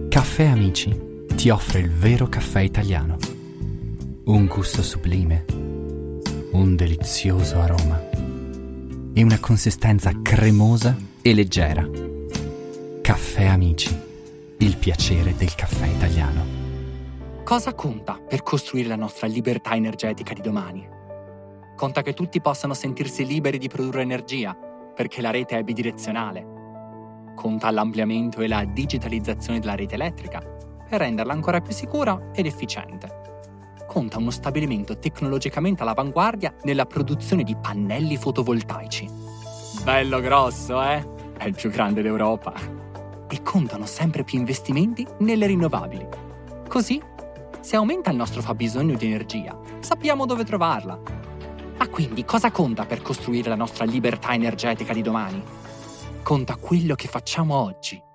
Caffè Amici ti offre il vero caffè italiano. Un gusto sublime, un delizioso aroma e una consistenza cremosa e leggera. Caffè Amici, il piacere del caffè italiano. Cosa conta per costruire la nostra libertà energetica di domani? Conta che tutti possano sentirsi liberi di produrre energia, perché la rete è bidirezionale. Conta l'ampliamento e la digitalizzazione della rete elettrica, per renderla ancora più sicura ed efficiente. Conta uno stabilimento tecnologicamente all'avanguardia nella produzione di pannelli fotovoltaici. Bello grosso, eh? È il più grande d'Europa. E contano sempre più investimenti nelle rinnovabili. Così, se aumenta il nostro fabbisogno di energia, sappiamo dove trovarla. Ma quindi cosa conta per costruire la nostra libertà energetica di domani? Conta quello che facciamo oggi.